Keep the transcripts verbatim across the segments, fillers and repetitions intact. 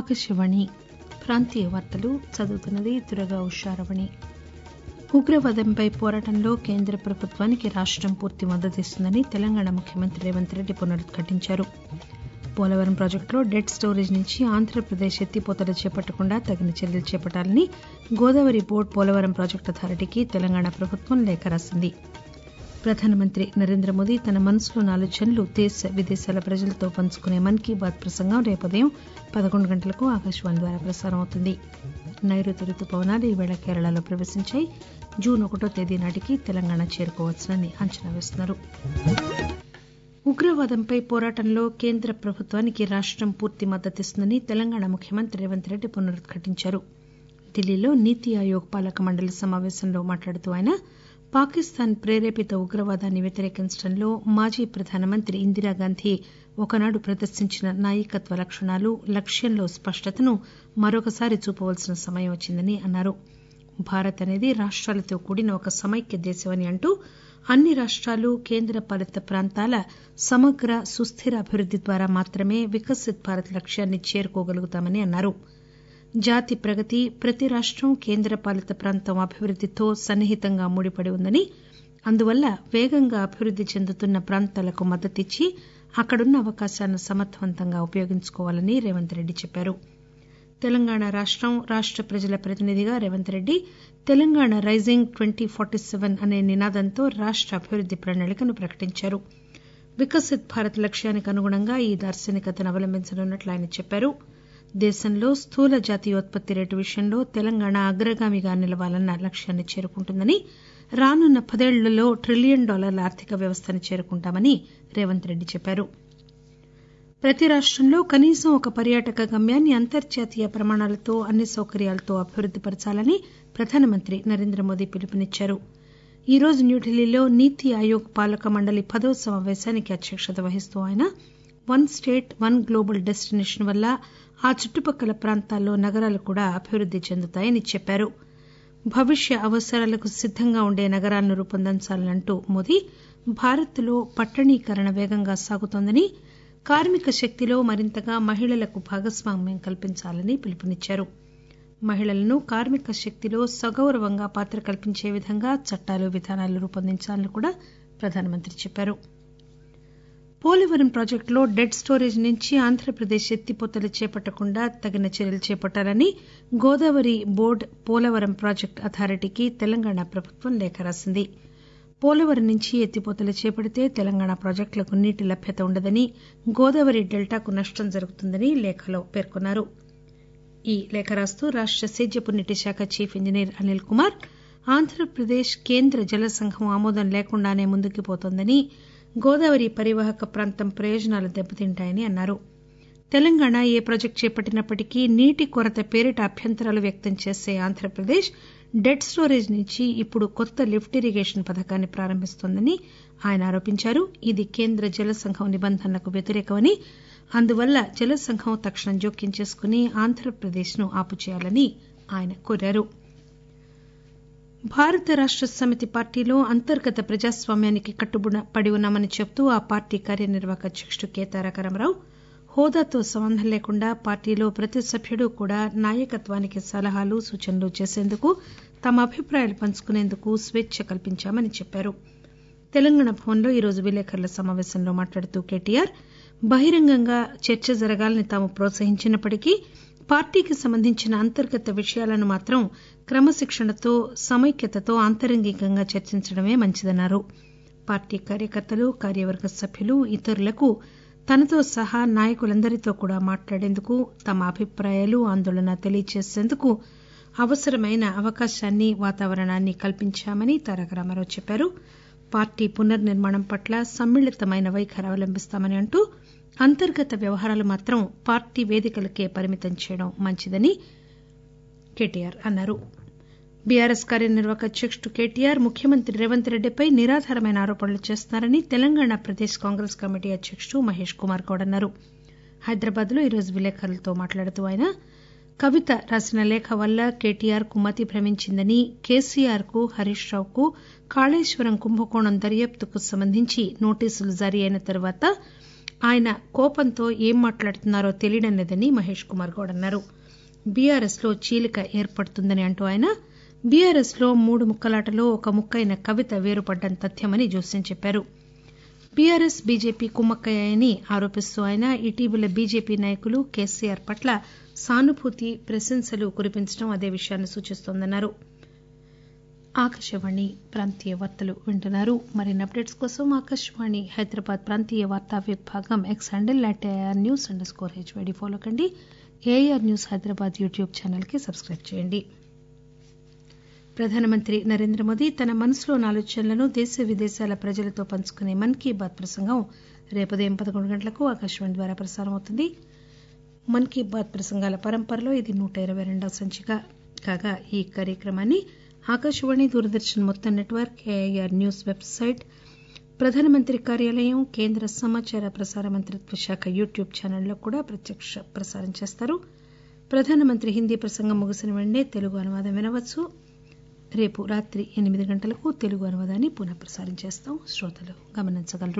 ఆకాశవాణి ప్రాంతీయ వార్తలు చదువుతున్నది దుర్గా ఉషారమణి. ఉగ్రవాదంపై పోరాటంలో కేంద్ర ప్రభుత్వానికి రాష్టం పూర్తి మద్దతిస్తుందని తెలంగాణ ముఖ్యమంత్రి రేవంత్ రెడ్డి పునరుద్ఘాటించారు. పోలవరం ప్రాజెక్టులో డెడ్ స్టోరేజ్ నుంచి ఆంధ్రప్రదేశ్ ఎత్తిపోతలు చేపట్టకుండా తగిన చర్యలు చేపట్టాలని గోదావరి బోర్డు పోలవరం ప్రాజెక్టు అథారిటీకి తెలంగాణ ప్రభుత్వం లేఖ రాసింది. ప్రధానమంత్రి నరేంద్ర మోదీ తన మనసులోని ఆలోచనలు దేశ విదేశాల ప్రజలతో పంచుకునే మన్ కీ బాత్ ప్రసంగం రేపు ఉదయం పదకొండు గంటలకు ఆకాశవాణి ద్వారా ప్రసారం అవుతుంది. నైరుతి రుతుపవనాలు ఈవేళ కేరళలో ప్రవేశించాయి. జూన్ ఒకటో తేదీ నాటికి తెలంగాణ చేరుకోవచ్చునని అంచనా వేస్తున్నారు. ఉగ్రవాదంపై పోరాటంలో కేంద్ర ప్రభుత్వానికి రాష్టం పూర్తి మద్దతిస్తుందని తెలంగాణ ముఖ్యమంత్రి రేవంత్ రెడ్డి పునరుద్ఘాటించారు. ఢిల్లీలో నీతి ఆయోగ్ పాలక మండలి సమావేశంలో మాట్లాడుతూ ఆయన పాకిస్తాన్ ప్రేరేపిత ఉగ్రవాదాన్ని వ్యతిరేకించడంలో మాజీ ప్రధానమంత్రి ఇందిరాగాంధీ ఒకనాడు ప్రదర్శించిన నాయకత్వ లక్షణాలు లక్ష్యంలో స్పష్టతను మరొకసారి చూపవలసిన సమయం వచ్చిందని అన్నారు. భారత్ అనేది రాష్టాలతో కూడిన ఒక సమైక్య దేశమని అంటూ అన్ని రాష్టాలు కేంద్ర పాలిత ప్రాంతాల సమగ్ర సుస్థిర అభివృద్ది ద్వారా మాత్రమే వికసిత్ భారత్ లక్ష్యాన్ని చేరుకోగలుగుతామని అన్నారు. జాతి ప్రగతి ప్రతి రాష్టం కేంద్ర పాలిత ప్రాంతం అభివృద్దితో సన్నిహితంగా ముడిపడి ఉందని, అందువల్ల వేగంగా అభివృద్ది చెందుతున్న ప్రాంతాలకు మద్దతిచ్చి అక్కడున్న అవకాశాలను సమర్థవంతంగా ఉపయోగించుకోవాలని రేవంత్ రెడ్డి చెప్పారు. తెలంగాణ రాష్టం రాష్ట ప్రజల ప్రతినిధిగా Revanth Reddy Telangana rising twenty forty seven అనే నినాదంతో రాష్ట అభివృద్ది ప్రణాళికను ప్రకటించారు. వికసిత్ భారత్ లక్ష్యానికి అనుగుణంగా ఈ దార్శనికతను అవలంబించనున్నట్లు ఆయన చెప్పారు. దేశంలో స్థూల జాతీయోత్పత్తి రేటు విషయంలో తెలంగాణ అగ్రగామిగా నిలవాలన్న లక్ష్యాన్ని చేరుకుంటుందని, రానున్న పదేళ్లలో ట్రిలియన్ డాలర్ల ఆర్థిక వ్యవస్థను చేరుకుంటామని రేవంత్ రెడ్డి చెప్పారు. ప్రతి రాష్టంలో కనీసం ఒక పర్యాటక గమ్యాన్ని అంతర్జాతీయ ప్రమాణాలతో అన్ని సౌకర్యాలతో అభివృద్ది పరచాలని ప్రధానమంత్రి నరేంద్ర మోదీ పిలుపునిచ్చారు. ఈ రోజు న్యూఢిల్లీలో నీతి ఆయోగ్ పాలక మండలి పదో సమావేశానికి అధ్యక్షత వహిస్తూ ఆయన one state one global destination వల్ల ఆ చుట్టుపక్కల ప్రాంతాల్లో నగరాలు కూడా అభివృద్ది చెందుతాయని చెప్పారు. భవిష్య అవసరాలకు సిద్దంగా ఉండే నగరాలను రూపొందించాలంటూ మోదీ భారత్ లో పట్టణీకరణ వేగంగా సాగుతోందని, కార్మిక శక్తిలో మరింతగా మహిళలకు భాగస్వామ్యం కల్పించాలని పిలుపునిచ్చారు. మహిళలను కార్మిక శక్తిలో సగౌరవంగా పాత్ర కల్పించే విధంగా చట్టాలు విధానాలు రూపొందించాలని కూడా ప్రధానమంత్రి చెప్పారు. పోలవరం ప్రాజెక్టులో డెడ్ స్టోరేజ్ నుంచి ఆంధ్రప్రదేశ్ ఎత్తిపోతలు చేపట్టకుండా తగిన చర్యలు చేపట్టాలని గోదావరి బోర్డు పోలవరం ప్రాజెక్టు అథారిటీకి తెలంగాణ ప్రభుత్వం లేఖ రాసింది. పోలవరం నుంచి ఎత్తిపోతలు చేపడితే తెలంగాణ ప్రాజెక్టులకు నీటి లభ్యత ఉండదని, గోదావరి డెల్టాకు నష్టం జరుగుతుందని లేఖలో పేర్కొన్నారు. ఈ లేఖ రాస్తూ రాష్ట సేద్యపు నీటి శాఖ చీఫ్ ఇంజనీర్ అనిల్ కుమార్ ఆంధ్రప్రదేశ్ కేంద్ర జల సంఘం ఆమోదం లేకుండానే ముందుకు పోతోందని, గోదావరి పరివాహక ప్రాంతం ప్రయోజనాలు దెబ్బతింటాయని అన్నారు. తెలంగాణ ఏ ప్రాజెక్టు చేపట్టినప్పటికీ నీటి కొరత పేరిట అభ్యంతరాలు వ్యక్తం చేసే ఆంధ్రప్రదేశ్ డెడ్ స్టోరేజ్ నుంచి ఇప్పుడు కొత్త లిఫ్ట్ ఇరిగేషన్ పథకాన్ని ప్రారంభిస్తోందని ఆయన ఆరోపించారు. ఇది కేంద్ర జల సంఘం నిబంధనలకు వ్యతిరేకమని, అందువల్ల జల సంఘం తక్షణం జోక్యం చేసుకుని ఆంధ్రప్రదేశ్ ను ఆపుచేయాలని ఆయన కోరారు. భారత రాష్ట సమితి పార్టీలో అంతర్గత ప్రజాస్వామ్యానికి కట్టుబడి ఉన్నామని చెబుతూ ఆ పార్టీ కార్యనిర్వాహక అధ్యకుడు కె తారక రామారావు హోదాతో సంబంధం లేకుండా పార్టీలో ప్రతి సభ్యుడు కూడా నాయకత్వానికి సలహాలు సూచనలు చేసేందుకు, తమ అభిప్రాయాలు పంచుకునేందుకు స్వేచ్ఛ కల్పించామని చెప్పారు. తెలంగాణ భవన్లో ఈరోజు విలేకరుల సమావేశంలో మాట్లాడుతూ కేటీఆర్ బహిరంగంగా చర్చ జరగాలని తాము ప్రోత్సహించినప్పటికీ పార్టీకి సంబంధించిన అంతర్గత విషయాలను మాత్రం క్రమశిక్షణతో సమైక్యతతో ఆంతరంగికంగా చర్చించడమే మంచిదన్నారు. పార్టీ కార్యకర్తలు కార్యవర్గ సభ్యులు ఇతరులకు తనతో సహా నాయకులందరితో కూడా మాట్లాడేందుకు, తమ అభిప్రాయాలు ఆందోళన తెలియజేసేందుకు అవసరమైన అవకాశాన్ని వాతావరణాన్ని కల్పించామని తారక రామారావు చెప్పారు. పార్టీ పునర్నిర్మాణం పట్ల సమ్మిళితమైన వైఖరి అవలంబిస్తామని అంటూ అంతర్గత వ్యవహారాలు మాత్రం పార్టీ వేదికలకే పరిమితం చేయడం మంచిదని కేటీఆర్ అన్నారు. బీఆర్ఎస్ కార్యనిర్వాహక అధ్యకుడు కేటీఆర్ ముఖ్యమంత్రి రేవంత్ రెడ్డిపై నిరాధారమైన ఆరోపణలు చేస్తున్నారని తెలంగాణ ప్రదేశ్ కాంగ్రెస్ కమిటీ అధ్యకుడు మహేష్ కుమార్ గౌడ్ అన్నారు. హైదరాబాద్ లో ఈరోజు విలేకరులతో మాట్లాడుతూ ఆయన కవిత రాసిన లేఖ వల్ల కేటీఆర్ కు మతి భ్రమించిందని, కేసీఆర్ కు హరీష్ రావుకు కాళేశ్వరం కుంభకోణం దర్యాప్తుకు సంబంధించి నోటీసులు జారీ అయిన తర్వాత ఆయన కోపంతో ఏం మాట్లాడుతున్నారో తెలియడం లేదని మహేష్ కుమార్ గౌడ్ అన్నారు. బీఆర్ఎస్ లో చీలిక ఏర్పడుతుందని అంటూ ఆయన బీఆర్ఎస్ లో మూడు ముక్కలాటలో ఒక ముక్కైన కవిత వేరుపడ్డం తథ్యమని జోస్యం చెప్పారు. బీఆర్ఎస్ బీజేపీ కుమ్మక్కయ్యాయని ఆరోపిస్తూ ఆయన ఇటీవల బీజేపీ నాయకులు కేసీఆర్ పట్ల సానుభూతి ప్రశంసలు కురిపించడం అదే విషయాన్ని సూచిస్తోందన్నారు. ఆకాశవాణి ప్రాంతీయ వార్తలు వింటున్నారు. మరిన్ని అప్డేట్స్ కోసం ఆకాశవాణి హైదరాబాద్ ప్రాంతీయ వార్తా విభాగం X handle at AR news underscore HYD follow కండి. AR news Hyderabad YouTube channel కి సబ్స్క్రైబ్ చేయండి. ప్రధానమంత్రి నరేంద్ర మోదీ తన మనసులోని ఆలోచనలను దేశ విదేశాల ప్రజలతో పంచుకునే మన్ కీ బాత్ ప్రసంగం రేపు ఉదయం పదకొండు గంటలకు ఆకాశవాణి ద్వారా ప్రసారం అవుతుంది. మన్ కీ బాత్ ప్రసంగాల పరంపరలో ఇది నూట ఇరవై రెండవ సంచిక కాగా ఈ కార్యక్రమాన్ని ఆకాశవాణి దూరదర్శన్ మొత్తం నెట్వర్క్, ఏఐఆర్ న్యూస్ వెబ్సైట్, ప్రధానమంత్రి కార్యాలయం, కేంద్ర సమాచార ప్రసార మంత్రిత్వ శాఖ యూట్యూబ్ ఛానల్లో కూడా ప్రత్యక్ష ప్రసారం చేస్తారు. ప్రధానమంత్రి హిందీ ప్రసంగం ముగిసిన వెంటనే తెలుగు అనువాదం వినవచ్చు. రేపు రాత్రి ఎనిమిది గంటలకు తెలుగు అనువాదాన్ని పునః ప్రసారం చేస్తాం. శ్రోతలు గమనించగలరు.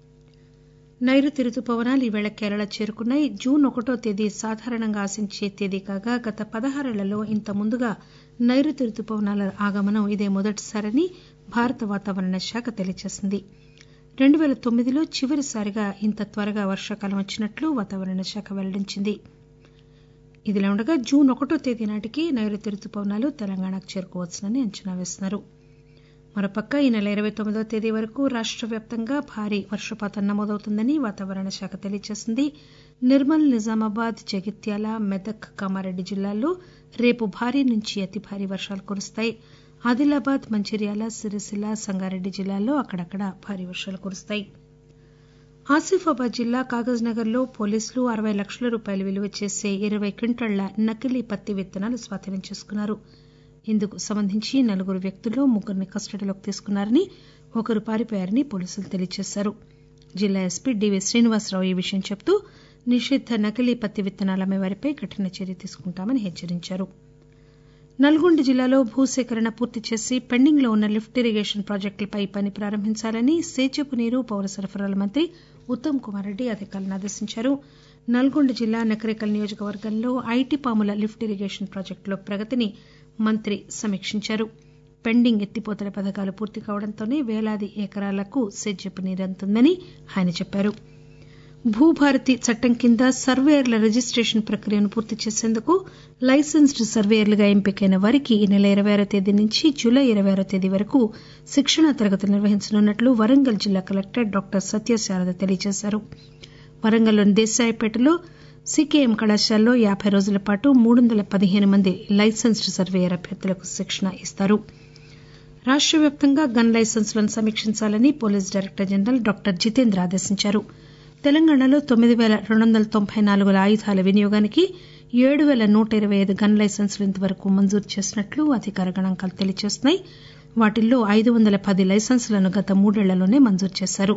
నైరుతి రుతుపవనాలు ఈవేళ కేరళ చేరుకున్నాయి. జూన్ ఒకటో తేదీ సాధారణంగా ఆశించే తేదీ కాగా గత పదహారేళ్లలో ఇంత ముందుగా నైరుతి రుతుపవనాల ఆగమనం ఇదే మొదటిసారని భారత వాతావరణ శాఖ తెలియజేసింది. రెండు పేల తొమ్మిదిలో చివరిసారిగా ఇంత త్వరగా వర్షాకాలం వచ్చినట్లు వాతావరణ శాఖ వెల్లడించింది. ఇదిలా ఉండగా జూన్ ఒకటో తేదీ నాటికి నైరుతి రుతుపవనాలు తెలంగాణకు చేరుకోవచ్చునని అంచనా వేస్తున్నారు. మరోపక్క ఈ నెల ఇరవై తొమ్మిదో తేదీ వరకు రాష్ట వ్యాప్తంగా భారీ వర్షపాతం నమోదవుతుందని వాతావరణ శాఖ తెలియజేసింది. నిర్మల్, నిజామాబాద్, జగిత్యాల, మెదక్, కామారెడ్డి జిల్లాల్లో రేపు భారీ నుంచి అతి భారీ వర్షాలు కురుస్తాయి. ఆదిలాబాద్, మంచిర్యాల, సిరిసిల్ల, సంగారెడ్డి జిల్లాల్లో అక్కడక్కడ భారీ వర్షాలు కురుస్తాయి. ఆసిఫాబాద్ జిల్లా కాగజ్ నగర్ లో పోలీసులు అరవై లక్షల రూపాయలు విలువ చేసే ఇరవై క్వింటాళ్ల నకిలీ పత్తి విత్తనాలు స్వాధీనం చేసుకున్నారు. ఇందుకు సంబంధించి నలుగురు వ్యక్తుల్లో ముగ్గురిని కస్టడీలోకి తీసుకున్నారని, ఒకరు పారిపోయారని పోలీసులు తెలియజేశారు. జిల్లా ఎస్పీ డివి శ్రీనివాసరావు ఈ విషయం చెబుతూ నిషిద్ద నకిలీ పత్తి విత్తనాలు అమ్మేవారిపై కఠిన చర్య తీసుకుంటామని హెచ్చరించారు. నల్గొండ జిల్లాలో భూసేకరణ పూర్తి చేసి పెండింగ్ లో ఉన్న లిఫ్ట్ ఇరిగేషన్ ప్రాజెక్టులపై పని ప్రారంభించాలని సేద్యపు నీరు, పౌర సరఫరాల మంత్రి ఉత్తమ్ కుమార్ రెడ్డి అధికారులను ఆదేశించారు. నల్గొండ జిల్లా నకరేకల్ నియోజకవర్గంలో ఐటీ పాముల లిఫ్ట్ ఇరిగేషన్ ప్రాజెక్టులో ప్రగతిని మంత్రి సమీక్షించారు. పెండింగ్ ఎత్తిపోతల పథకాలు పూర్తి కావడంతోనే వేలాది ఎకరాలకు సేద్యపు నీరు అందుతుందని ఆయన చెప్పారు. భూభారతి చట్టం కింద సర్వేయర్ల రిజిస్టేషన్ ప్రక్రియను పూర్తి చేసేందుకు లైసెన్స్డ్ సర్వేయర్లుగా ఎంపికైన వారికి ఈ నెల ఇరవై ఆరో తేదీ నుంచి జూలై ఇరవై ఆరో తేదీ వరకు శిక్షణా తరగతులు నిర్వహించనున్నట్లు వరంగల్ జిల్లా కలెక్టర్ డాక్టర్ సత్యశారద తెలియజేశారు. వరంగల్లోని దేశాయిపేటలో సీకేఎం కళాశాలలో యాబై రోజుల పాటు మూడు వందల పదిహేను మంది లైసెన్స్డ్ సర్వేయర్ అభ్యర్థులకు శిక్షణ ఇస్తారు. రాష్ట వ్యాప్తంగా గన్ లైసెన్సులను సమీక్షించాలని police director general doctor Jitendra ఆదేశించారు. తెలంగాణలో తొమ్మిది పేల రెండు వందల తొంభై నాలుగు ఆయుధాల వినియోగానికి ఏడు పేల నూట ఇరవై ఐదు గన్ లైసెన్సులు ఇంతవరకు మంజూరు చేసినట్లు అధికార గణాంకాలు తెలియజేస్తున్నాయి. వాటిల్లో ఐదు వందల పది లైసెన్సులను గత మూడేళ్లలోనే మంజూరు చేశారు.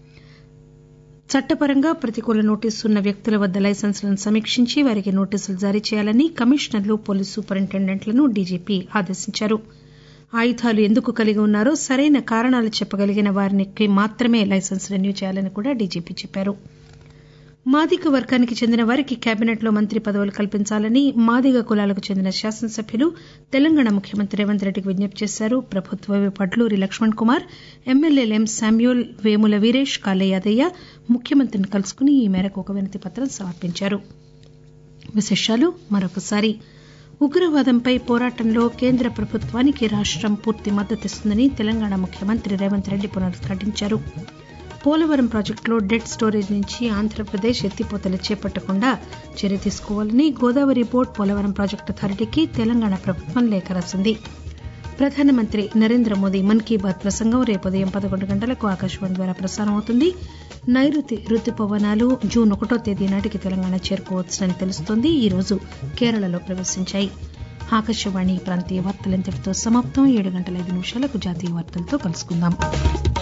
చట్టపరంగా ప్రతికూల నోటీసు ఉన్న వ్యక్తుల వద్ద లైసెన్సులను సమీక్షించి వారికి నోటీసులు జారీ చేయాలని కమిషనర్లు, పోలీసు సూపరింటెండెంట్లను డీజీపీ ఆదేశించారు. ఆయుధాలు ఎందుకు కలిగి ఉన్నారో సరైన కారణాలు చెప్పగలిగిన వారికి మాత్రమే లైసెన్స్ రెన్యూ చేయాలని కూడా డీజీపీ చెప్పారు. మాదిగ వర్గానికి చెందిన వారికి కేబినెట్ లో మంత్రి పదవులు కల్పించాలని మాదిగ కులాలకు చెందిన శాసనసభ్యులు తెలంగాణ ముఖ్యమంత్రి రేవంత్ రెడ్డికి విజ్ఞప్తి చేశారు. ప్రభుత్వ విప్ అడ్లూరి లక్ష్మణ్ కుమార్, ఎమ్మెల్యేలు ఎం శామ్యూల్, వేముల వీరేష్, కాళ్ళ యాదయ్య ముఖ్యమంత్రిని కలుసుకుని ఈ మేరకు ఒక వినతి పత్రం సమర్పించారు. విశేషాలు మరొకసారి. ఉగ్రవాదంపై పోరాటంలో కేంద్ర ప్రభుత్వానికి రాష్టం పూర్తి మద్దతిస్తుందని తెలంగాణ ముఖ్యమంత్రి రేవంత్ రెడ్డి పునరుద్ఘాటించారు. పోలవరం ప్రాజెక్టులో డెడ్ స్టోరేజ్ నుంచి ఆంధ్రప్రదేశ్ ఎత్తిపోతలు చేపట్టకుండా చర్య తీసుకోవాలని గోదావరి బోర్డు, పోలవరం ప్రాజెక్టు అథారిటీకి తెలంగాణ ప్రభుత్వం లేఖ రాసింది. ప్రధానమంత్రి నరేంద్ర మోదీ మన్ కీ బాత్ ప్రసంగం రేపు ఉదయం పదకొండు గంటలకు ఆకాశవాణి ద్వారా ప్రసారం అవుతుంది. నైరుతి రుతుపవనాలు జూన్ ఒకటో తేదీ నాటికి తెలంగాణ చేరుకోవచ్చునని తెలుస్తోంది. ఈ రోజు కేరళలో ప్రవేశించాయి. ఆకాశవాణి ప్రాంతీయ వార్తలు ఇంతటితో సమాప్తం. ఏడు గంటల ఐదు నిమిషాలకు జాతీయ వార్తలతో కలుసుకుందాం.